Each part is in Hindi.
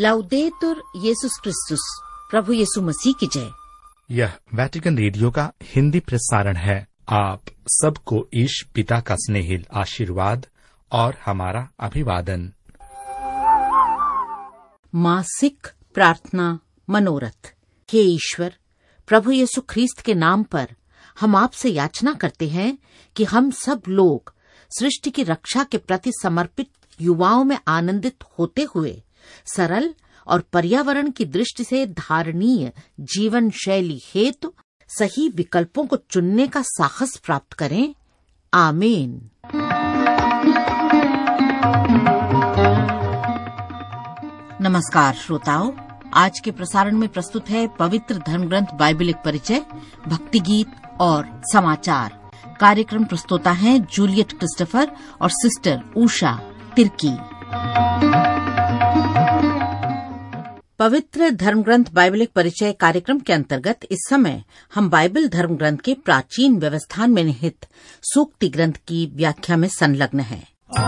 लाउदेतुर येसुस क्रिस्तुस, प्रभु यीशु मसीह की जय। यह वेटिकन रेडियो का हिंदी प्रसारण है। आप सबको ईश पिता का स्नेहिल आशीर्वाद और हमारा अभिवादन। मासिक प्रार्थना मनोरथ। हे ईश्वर, प्रभु यीशु ख्रीस्त के नाम पर हम आपसे याचना करते हैं कि हम सब लोग सृष्टि की रक्षा के प्रति समर्पित युवाओं में आनंदित होते हुए सरल और पर्यावरण की दृष्टि से धारणीय जीवन शैली हेतु सही विकल्पों को चुनने का साहस प्राप्त करें। आमीन। नमस्कार श्रोताओं, आज के प्रसारण में प्रस्तुत है पवित्र धर्मग्रंथ बाइबलिक परिचय, भक्ति गीत और समाचार। कार्यक्रम प्रस्तुता हैं जूलियट क्रिस्टोफर और सिस्टर उषा तिर्की। पवित्र धर्मग्रंथ बाइबलिक परिचय कार्यक्रम के अंतर्गत इस समय हम बाइबल धर्मग्रंथ के प्राचीन व्यवस्थान में निहित सूक्ति ग्रंथ की व्याख्या में संलग्न हैं।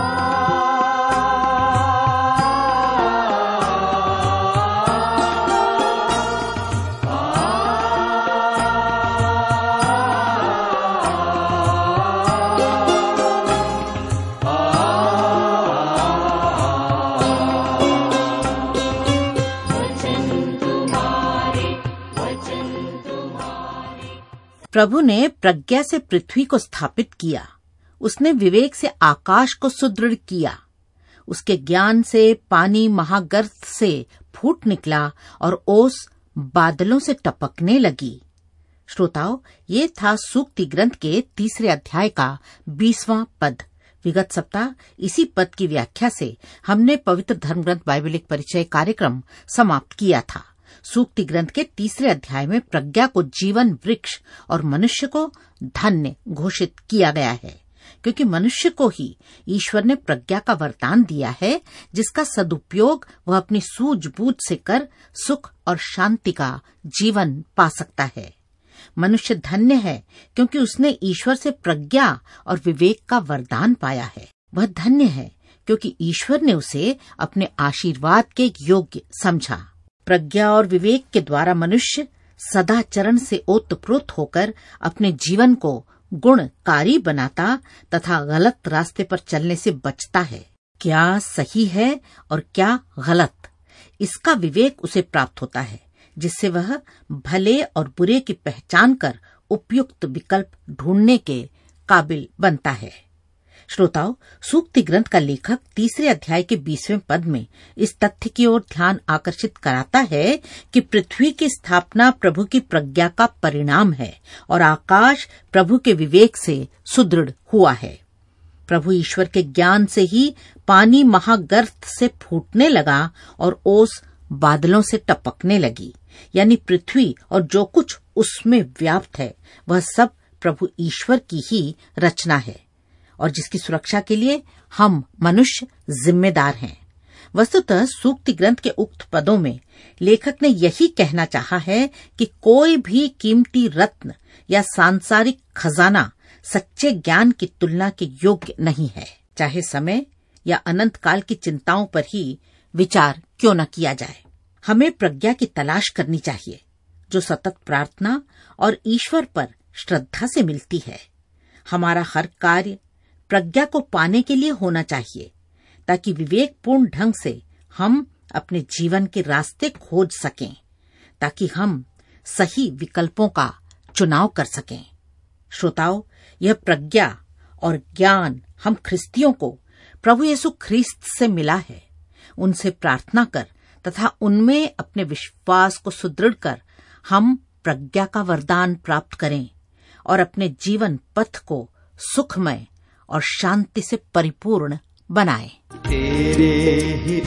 प्रभु ने प्रज्ञा से पृथ्वी को स्थापित किया, उसने विवेक से आकाश को सुदृढ़ किया, उसके ज्ञान से पानी महागर्त से फूट निकला और ओस बादलों से टपकने लगी। श्रोताओं, ये था सूक्ति ग्रंथ के 3 अध्याय का 20वां पद। विगत सप्ताह इसी पद की व्याख्या से हमने पवित्र धर्मग्रंथ बाइबलिक परिचय कार्यक्रम समाप्त किया था। सूक्ति ग्रंथ के 3 अध्याय में प्रज्ञा को जीवन वृक्ष और मनुष्य को धन्य घोषित किया गया है, क्योंकि मनुष्य को ही ईश्वर ने प्रज्ञा का वरदान दिया है, जिसका सदुपयोग वह अपनी सूझबूझ से कर सुख और शांति का जीवन पा सकता है। मनुष्य धन्य है क्योंकि उसने ईश्वर से प्रज्ञा और विवेक का वरदान पाया है। वह धन्य है क्योंकि ईश्वर ने उसे अपने आशीर्वाद के योग्य समझा। प्रज्ञा और विवेक के द्वारा मनुष्य सदाचरण से ओतप्रोत होकर अपने जीवन को गुणकारी बनाता तथा गलत रास्ते पर चलने से बचता है। क्या सही है और क्या गलत, इसका विवेक उसे प्राप्त होता है, जिससे वह भले और बुरे की पहचान कर उपयुक्त विकल्प ढूंढने के काबिल बनता है। श्रोताओं, सूक्ति ग्रंथ का लेखक 3 अध्याय के 20वें पद में इस तथ्य की ओर ध्यान आकर्षित कराता है कि पृथ्वी की स्थापना प्रभु की प्रज्ञा का परिणाम है और आकाश प्रभु के विवेक से सुदृढ़ हुआ है। प्रभु ईश्वर के ज्ञान से ही पानी महागर्त से फूटने लगा और ओस बादलों से टपकने लगी, यानी पृथ्वी और जो कुछ उसमें व्याप्त है वह सब प्रभु ईश्वर की ही रचना है और जिसकी सुरक्षा के लिए हम मनुष्य जिम्मेदार हैं। वस्तुतः सूक्ति ग्रंथ के उक्त पदों में लेखक ने यही कहना चाहा है कि कोई भी कीमती रत्न या सांसारिक खजाना सच्चे ज्ञान की तुलना के योग्य नहीं है, चाहे समय या अनंत काल की चिंताओं पर ही विचार क्यों न किया जाए। हमें प्रज्ञा की तलाश करनी चाहिए, जो सतत प्रार्थना और ईश्वर पर श्रद्धा से मिलती है। हमारा हर कार्य प्रज्ञा को पाने के लिए होना चाहिए, ताकि विवेकपूर्ण ढंग से हम अपने जीवन के रास्ते खोज सकें, ताकि हम सही विकल्पों का चुनाव कर सकें। श्रोताओं, यह प्रज्ञा और ज्ञान हम ख्रिस्तियों को प्रभु यीशु ख्रीस्त से मिला है। उनसे प्रार्थना कर तथा उनमें अपने विश्वास को सुदृढ़ कर हम प्रज्ञा का वरदान प्राप्त करें और अपने जीवन पथ को सुखमय और शांति से परिपूर्ण बनाए। तेरे ही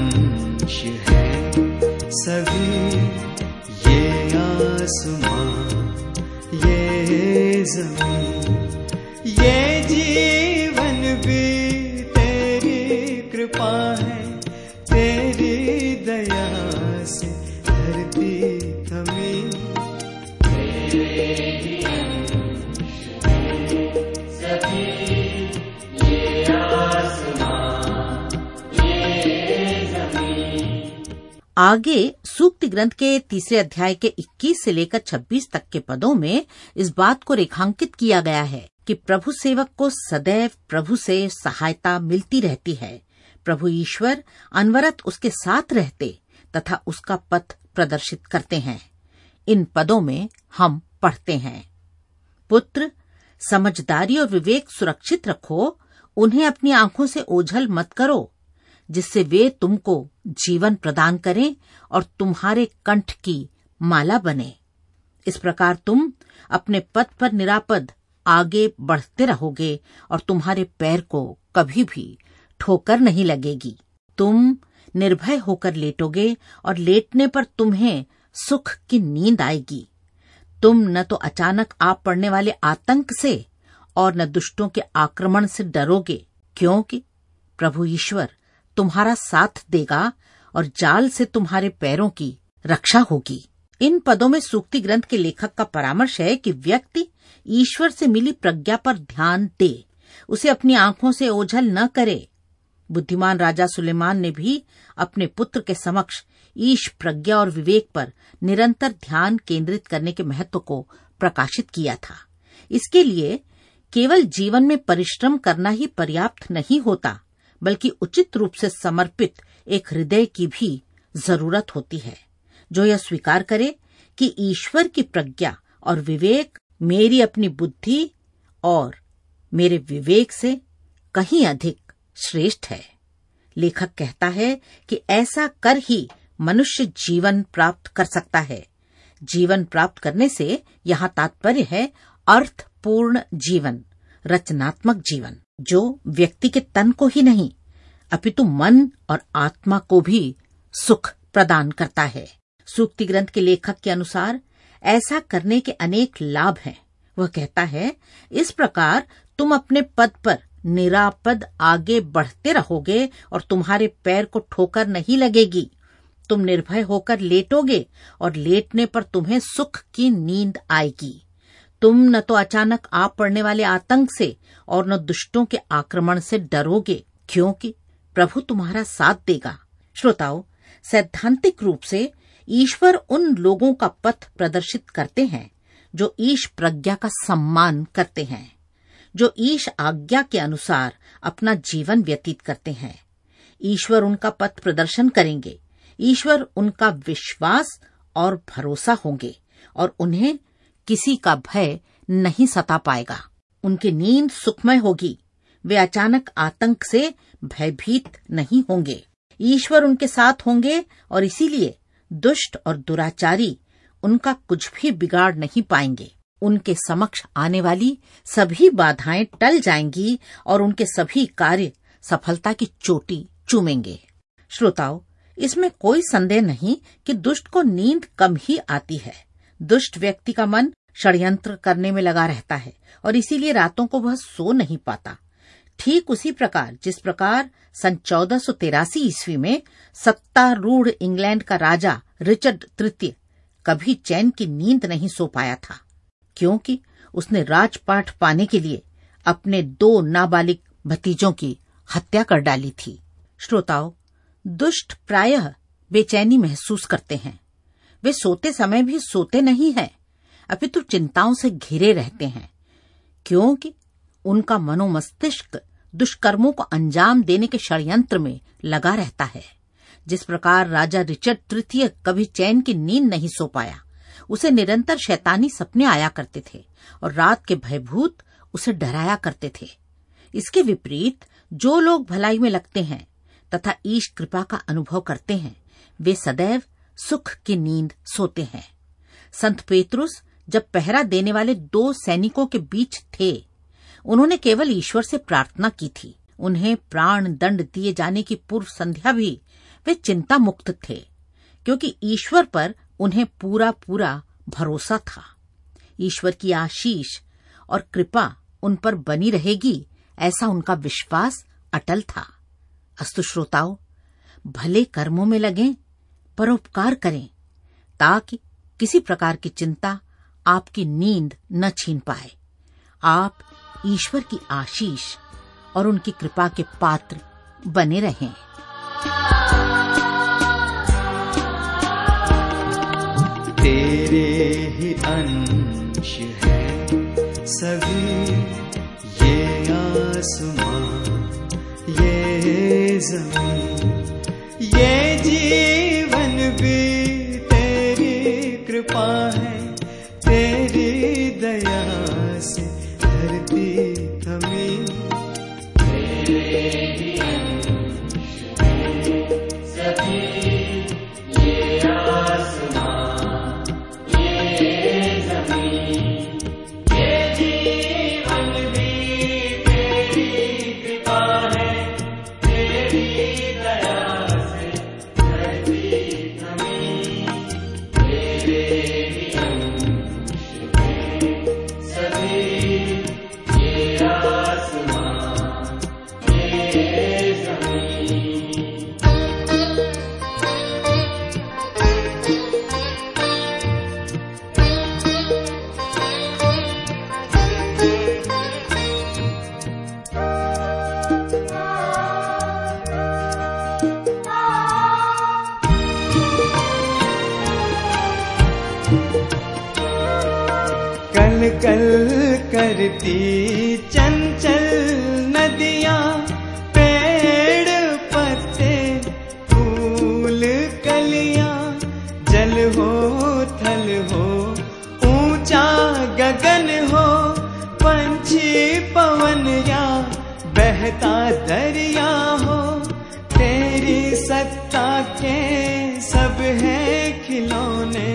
अंश है सभी, ये आसमां, ये ज़मीन, ये जीवन भी तेरी कृपा है, तेरी दया से धरती थमी। तेरे ही अंश है सभी, आगे सूक्ति ग्रंथ के 3 अध्याय के 21 से लेकर 26 तक के पदों में इस बात को रेखांकित किया गया है कि प्रभु सेवक को सदैव प्रभु से सहायता मिलती रहती है। प्रभु ईश्वर अनवरत उसके साथ रहते तथा उसका पथ प्रदर्शित करते हैं। इन पदों में हम पढ़ते हैं, पुत्र, समझदारी और विवेक सुरक्षित रखो, उन्हें अपनी आंखों से ओझल मत करो, जिससे वे तुमको जीवन प्रदान करें और तुम्हारे कंठ की माला बने। इस प्रकार तुम अपने पथ पर निरापद आगे बढ़ते रहोगे और तुम्हारे पैर को कभी भी ठोकर नहीं लगेगी। तुम निर्भय होकर लेटोगे और लेटने पर तुम्हें सुख की नींद आएगी। तुम न तो अचानक आ पड़ने वाले आतंक से और न दुष्टों के आक्रमण से डरोगे, क्योंकि प्रभु ईश्वर तुम्हारा साथ देगा और जाल से तुम्हारे पैरों की रक्षा होगी। इन पदों में सूक्ति ग्रंथ के लेखक का परामर्श है कि व्यक्ति ईश्वर से मिली प्रज्ञा पर ध्यान दे, उसे अपनी आंखों से ओझल न करे। बुद्धिमान राजा सुलेमान ने भी अपने पुत्र के समक्ष ईश प्रज्ञा और विवेक पर निरंतर ध्यान केंद्रित करने के महत्व को प्रकाशित किया था। इसके लिए केवल जीवन में परिश्रम करना ही पर्याप्त नहीं होता, बल्कि उचित रूप से समर्पित एक हृदय की भी जरूरत होती है, जो यह स्वीकार करे कि ईश्वर की प्रज्ञा और विवेक मेरी अपनी बुद्धि और मेरे विवेक से कहीं अधिक श्रेष्ठ है। लेखक कहता है कि ऐसा कर ही मनुष्य जीवन प्राप्त कर सकता है। जीवन प्राप्त करने से यहाँ तात्पर्य है अर्थपूर्ण जीवन, रचनात्मक जीवन, जो व्यक्ति के तन को ही नहीं अपितु मन और आत्मा को भी सुख प्रदान करता है। सूक्ति ग्रंथ के लेखक के अनुसार ऐसा करने के अनेक लाभ हैं। वह कहता है, इस प्रकार तुम अपने पद पर निरापद आगे बढ़ते रहोगे और तुम्हारे पैर को ठोकर नहीं लगेगी। तुम निर्भय होकर लेटोगे और लेटने पर तुम्हें सुख की नींद आएगी। तुम न तो अचानक आ पड़ने वाले आतंक से और न दुष्टों के आक्रमण से डरोगे, क्योंकि प्रभु तुम्हारा साथ देगा। श्रोताओ, सैद्धांतिक रूप से ईश्वर उन लोगों का पथ प्रदर्शित करते हैं जो ईश प्रज्ञा का सम्मान करते हैं, जो ईश आज्ञा के अनुसार अपना जीवन व्यतीत करते हैं। ईश्वर उनका पथ प्रदर्शन करेंगे। ईश्वर उनका विश्वास और भरोसा होंगे और उन्हें किसी का भय नहीं सता पाएगा। उनकी नींद सुखमय होगी। वे अचानक आतंक से भयभीत नहीं होंगे। ईश्वर उनके साथ होंगे और इसीलिए दुष्ट और दुराचारी उनका कुछ भी बिगाड़ नहीं पाएंगे। उनके समक्ष आने वाली सभी बाधाएं टल जाएंगी और उनके सभी कार्य सफलता की चोटी चूमेंगे। श्रोताओ, इसमें कोई संदेह नहीं कि दुष्ट को नींद कम ही आती है। दुष्ट व्यक्ति का मन षड्यंत्र करने में लगा रहता है और इसीलिए रातों को वह सो नहीं पाता। ठीक उसी प्रकार जिस प्रकार सन 1483 ईस्वी में सत्तारूढ़ इंग्लैंड का राजा रिचर्ड तृतीय कभी चैन की नींद नहीं सो पाया था, क्योंकि उसने राजपाट पाने के लिए अपने 2 नाबालिग भतीजों की हत्या कर डाली थी। श्रोताओ, दुष्ट प्रायः बेचैनी महसूस करते हैं। वे सोते समय भी सोते नहीं हैं, अपितु चिंताओं से घिरे रहते हैं, क्योंकि उनका मनोमस्तिष्क दुष्कर्मों को अंजाम देने के षड्यंत्र में लगा रहता है। जिस प्रकार राजा रिचर्ड तृतीय कभी चैन की नींद नहीं सो पाया, उसे निरंतर शैतानी सपने आया करते थे और रात के भयभूत उसे डराया करते थे। इसके विपरीत जो लोग भलाई में लगते हैं तथा ईश कृपा का अनुभव करते हैं, वे सदैव सुख की नींद सोते हैं। संत पेतरुस जब पहरा देने वाले 2 सैनिकों के बीच थे, उन्होंने केवल ईश्वर से प्रार्थना की थी। उन्हें प्राण दंड दिए जाने की पूर्व संध्या भी वे चिंता मुक्त थे, क्योंकि ईश्वर पर उन्हें पूरा पूरा भरोसा था। ईश्वर की आशीष और कृपा उन पर बनी रहेगी, ऐसा उनका विश्वास अटल था। अस्तु श्रोताओ, भले कर्मों में लगें, परोपकार करें, ताकि किसी प्रकार की चिंता आपकी नींद न छीन पाए। आप ईश्वर की आशीष और उनकी कृपा के पात्र बने रहें। तेरे ही अंश है सभी, ये आसमां ये ज़मीन, ये जीवन भी तेरी कृपा है, तेरी दया से धरती थमी। तेरे ही अंश है सभी, ये आसमां ये ज़मीन, ये जीवन भी तेरी कृपा है, तेरी दया से धरती थमी। तेरे ही अंश है सभी, ये आसमां ये ज़मीन। कल कल करती चंचल नदियां, पेड़ पत्ते फूल कलियां, जल हो थल हो ऊंचा गगन हो, पंछी पवन या बहता दरिया हो, तेरी सत्ता के सब है खिलौने।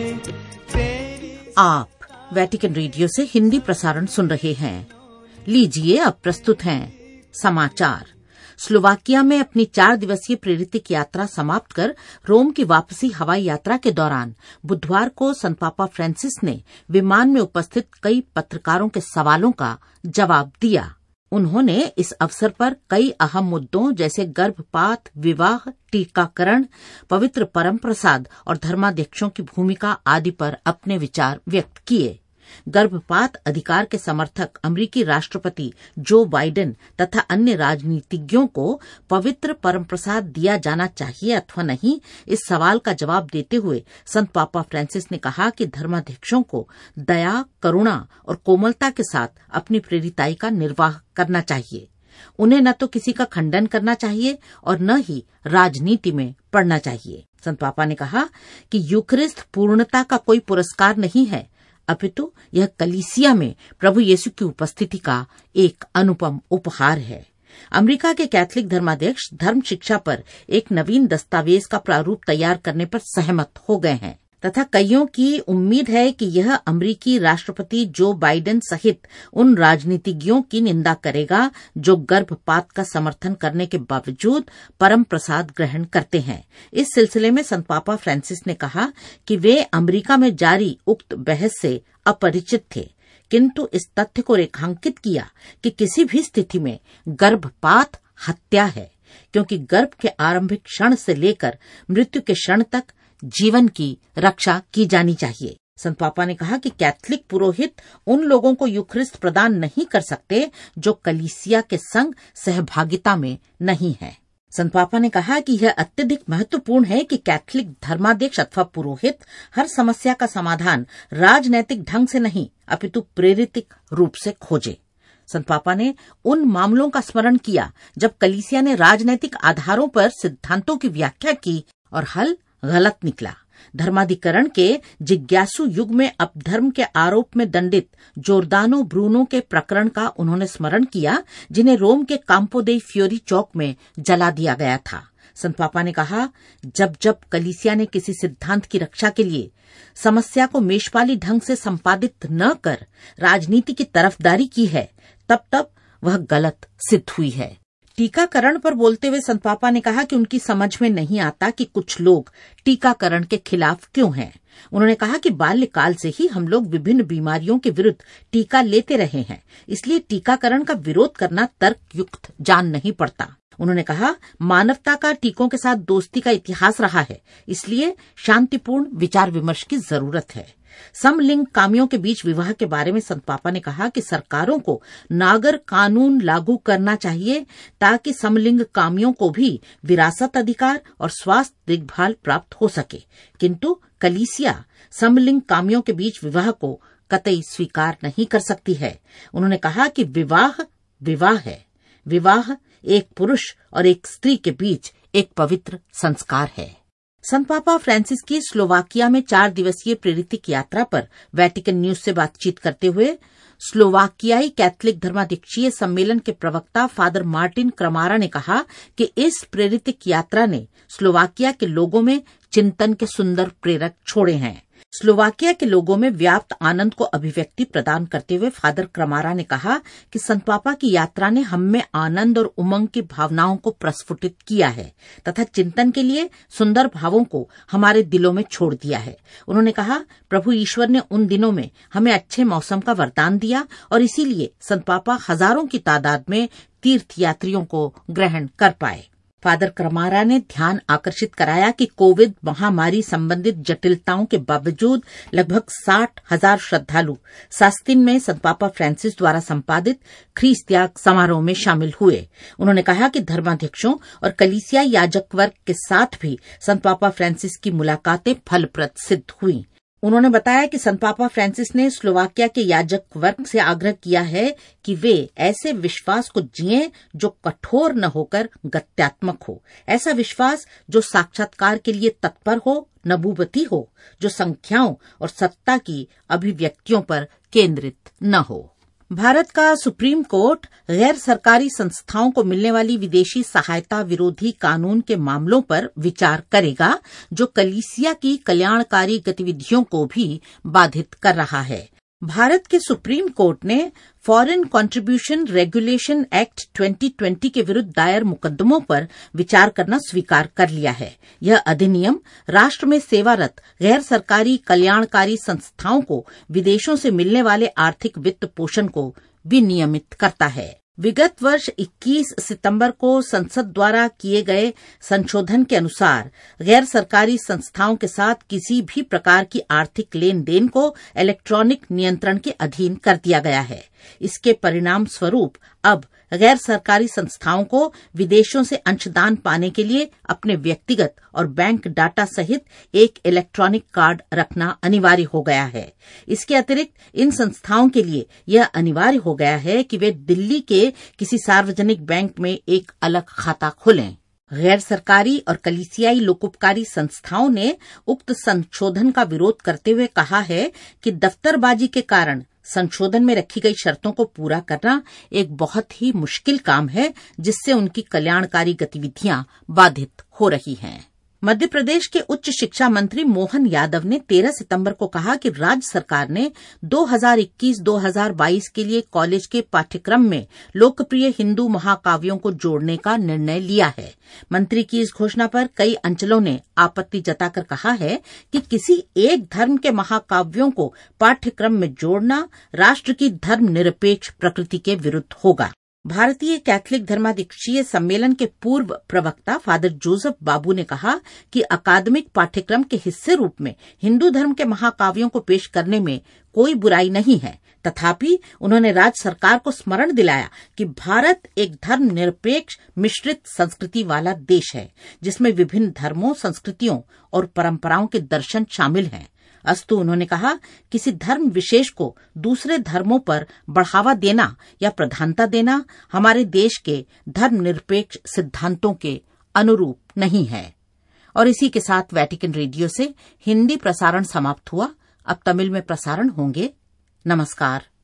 तेरी आप वेटिकन रेडियो से हिंदी प्रसारण सुन रहे हैं। लीजिए अब प्रस्तुत हैं समाचार। स्लोवाकिया में अपनी 4 दिवसीय प्रेरितिक यात्रा समाप्त कर रोम की वापसी हवाई यात्रा के दौरान बुधवार को संत पापा फ्रांसिस ने विमान में उपस्थित कई पत्रकारों के सवालों का जवाब दिया। उन्होंने इस अवसर पर कई अहम मुद्दों जैसे गर्भपात, विवाह, टीकाकरण, पवित्र परम प्रसाद और धर्माध्यक्षों की भूमिका आदि पर अपने विचार व्यक्त किए। गर्भपात अधिकार के समर्थक अमेरिकी राष्ट्रपति जो बाइडेन तथा अन्य राजनीतिज्ञों को पवित्र परम प्रसाद दिया जाना चाहिए अथवा नहीं, इस सवाल का जवाब देते हुए संत पापा फ्रांसिस ने कहा कि धर्माध्यक्षों को दया, करुणा और कोमलता के साथ अपनी प्रेरिताई का निर्वाह करना चाहिए। उन्हें न तो किसी का खंडन करना चाहिए और न ही राजनीति में पड़ना चाहिए। संत पापा ने कहा कि यूखरिस्ट पूर्णता का कोई पुरस्कार नहीं है, अपितु यह कलीसिया में प्रभु यीशु की उपस्थिति का एक अनुपम उपहार है। अमेरिका के कैथोलिक धर्माध्यक्ष धर्म शिक्षा पर एक नवीन दस्तावेज का प्रारूप तैयार करने पर सहमत हो गए हैं तथा कईयों की उम्मीद है कि यह अमेरिकी राष्ट्रपति जो बाइडेन सहित उन राजनीतिज्ञों की निंदा करेगा जो गर्भपात का समर्थन करने के बावजूद परम प्रसाद ग्रहण करते हैं। इस सिलसिले में संत पापा फ्रांसिस ने कहा कि वे अमेरिका में जारी उक्त बहस से अपरिचित थे, किंतु इस तथ्य को रेखांकित किया कि किसी भी स्थिति में गर्भपात हत्या है, क्योंकि गर्भ के आरंभिक क्षण से लेकर मृत्यु के क्षण तक जीवन की रक्षा की जानी चाहिए। संत पापा ने कहा कि कैथोलिक पुरोहित उन लोगों को यूखरिस्ट प्रदान नहीं कर सकते जो कलीसिया के संग सहभागिता में नहीं है। संत पापा ने कहा कि यह अत्यधिक महत्वपूर्ण है कि कैथोलिक धर्माध्यक्ष अथवा पुरोहित हर समस्या का समाधान राजनैतिक ढंग से नहीं अपितु प्रेरितिक रूप से खोजे। संत पापा ने उन मामलों का स्मरण किया जब कलीसिया ने राजनैतिक आधारों पर सिद्धांतों की व्याख्या की और हल गलत निकला। धर्माधिकरण के जिज्ञासु युग में अपधर्म के आरोप में दंडित जोर्दानो ब्रूनो के प्रकरण का उन्होंने स्मरण किया, जिन्हें रोम के काम्पो दे फ्योरी चौक में जला दिया गया था। संत पापा ने कहा, जब जब कलीसिया ने किसी सिद्धांत की रक्षा के लिए समस्या को मेषपाली ढंग से संपादित न कर राजनीति की तरफदारी की है, तब तब वह गलत सिद्ध हुई है। टीकाकरण पर बोलते हुए संत पापा ने कहा कि उनकी समझ में नहीं आता कि कुछ लोग टीकाकरण के खिलाफ क्यों हैं। उन्होंने कहा कि बाल्यकाल से ही हम लोग विभिन्न बीमारियों के विरुद्ध टीका लेते रहे हैं, इसलिए टीकाकरण का विरोध करना तर्कयुक्त जान नहीं पड़ता। उन्होंने कहा, मानवता का टीकों के साथ दोस्ती का इतिहास रहा है, इसलिए शांतिपूर्ण विचार विमर्श की जरूरत है। समलिंग कामियों के बीच विवाह के बारे में संत पापा ने कहा कि सरकारों को नागर कानून लागू करना चाहिए ताकि समलिंग कामियों को भी विरासत अधिकार और स्वास्थ्य देखभाल प्राप्त हो सके, किंतु कलीसिया समलिंग कामियों के बीच विवाह को कतई स्वीकार नहीं कर सकती है। उन्होंने कहा कि विवाह विवाह है, विवाह एक पुरुष और एक स्त्री के बीच एक पवित्र संस्कार है। संत पापा फ्रांसिस की स्लोवाकिया में 4 दिवसीय प्रेरितिक यात्रा पर वेटिकन न्यूज से बातचीत करते हुए स्लोवाकियाई कैथलिक धर्माध्यक्षीय सम्मेलन के प्रवक्ता फादर मार्टिन क्रमारा ने कहा कि इस प्रेरितिक यात्रा ने स्लोवाकिया के लोगों में चिंतन के सुंदर प्रेरक छोड़े हैं। स्लोवाकिया के लोगों में व्याप्त आनंद को अभिव्यक्ति प्रदान करते हुए फादर क्रमारा ने कहा कि संत पापा की यात्रा ने हम में आनंद और उमंग की भावनाओं को प्रस्फुटित किया है तथा चिंतन के लिए सुंदर भावों को हमारे दिलों में छोड़ दिया है। उन्होंने कहा, प्रभु ईश्वर ने उन दिनों में हमें अच्छे मौसम का वरदान दिया और इसीलिए संत पापा हजारों की तादाद में तीर्थयात्रियों को ग्रहण कर पाए। फादर क्रमारा ने ध्यान आकर्षित कराया कि कोविड महामारी संबंधित जटिलताओं के बावजूद लगभग 60,000 श्रद्धालु सास्तिन में संत पापा फ्रांसिस द्वारा संपादित ख्रीस त्याग समारोह में शामिल हुए। उन्होंने कहा कि धर्माध्यक्षों और कलीसिया याजक वर्ग के साथ भी संत पापा फ्रांसिस की मुलाकातें फलप्रद सिद्ध हुई। उन्होंने बताया कि संत पापा फ्रांसिस ने स्लोवाकिया के याजक वर्ग से आग्रह किया है कि वे ऐसे विश्वास को जिएं जो कठोर न होकर गत्यात्मक हो, ऐसा विश्वास जो साक्षात्कार के लिए तत्पर हो, नबूवती हो, जो संख्याओं और सत्ता की अभिव्यक्तियों पर केंद्रित न हो। भारत का सुप्रीम कोर्ट गैर सरकारी संस्थाओं को मिलने वाली विदेशी सहायता विरोधी कानून के मामलों पर विचार करेगा, जो कलीसिया की कल्याणकारी गतिविधियों को भी बाधित कर रहा है। भारत के सुप्रीम कोर्ट ने फॉरेन कंट्रीब्यूशन रेगुलेशन एक्ट 2020 के विरुद्ध दायर मुकदमों पर विचार करना स्वीकार कर लिया है। यह अधिनियम राष्ट्र में सेवारत गैर सरकारी कल्याणकारी संस्थाओं को विदेशों से मिलने वाले आर्थिक वित्त पोषण को विनियमित करता है। विगत वर्ष 21 सितंबर को संसद द्वारा किए गए संशोधन के अनुसार गैर सरकारी संस्थाओं के साथ किसी भी प्रकार की आर्थिक लेन देन को इलेक्ट्रॉनिक नियंत्रण के अधीन कर दिया गया है। इसके परिणाम स्वरूप अब गैर सरकारी संस्थाओं को विदेशों से अंशदान पाने के लिए अपने व्यक्तिगत और बैंक डाटा सहित एक इलेक्ट्रॉनिक कार्ड रखना अनिवार्य हो गया है। इसके अतिरिक्त इन संस्थाओं के लिए यह अनिवार्य हो गया है कि वे दिल्ली के किसी सार्वजनिक बैंक में एक अलग खाता खोलें। गैर सरकारी और कलीसियाई लोकोपकारी संस्थाओं ने उक्त संशोधन का विरोध करते हुए कहा है कि दफ्तरबाजी के कारण संशोधन में रखी गई शर्तों को पूरा करना एक बहुत ही मुश्किल काम है, जिससे उनकी कल्याणकारी गतिविधियां बाधित हो रही हैं। मध्य प्रदेश के उच्च शिक्षा मंत्री मोहन यादव ने 13 सितंबर को कहा कि राज्य सरकार ने 2021-2022 के लिए कॉलेज के पाठ्यक्रम में लोकप्रिय हिंदू महाकाव्यों को जोड़ने का निर्णय लिया है। मंत्री की इस घोषणा पर कई अंचलों ने आपत्ति जताकर कहा है कि किसी एक धर्म के महाकाव्यों को पाठ्यक्रम में जोड़ना राष्ट्र की धर्मनिरपेक्ष प्रकृति के विरुद्ध होगा। भारतीय कैथलिक धर्माध्यक्षीय सम्मेलन के पूर्व प्रवक्ता फादर जोसेफ बाबू ने कहा कि अकादमिक पाठ्यक्रम के हिस्से रूप में हिंदू धर्म के महाकाव्यों को पेश करने में कोई बुराई नहीं है। तथापि उन्होंने राज्य सरकार को स्मरण दिलाया कि भारत एक धर्मनिरपेक्ष मिश्रित संस्कृति वाला देश है, जिसमें विभिन्न धर्मों, संस्कृतियों और परंपराओं के दर्शन शामिल हैं। अस्तु उन्होंने कहा, किसी धर्म विशेष को दूसरे धर्मों पर बढ़ावा देना या प्रधानता देना हमारे देश के धर्मनिरपेक्ष सिद्धांतों के अनुरूप नहीं है। और इसी के साथ वेटिकन रेडियो से हिंदी प्रसारण समाप्त हुआ। अब तमिल में प्रसारण होंगे। नमस्कार।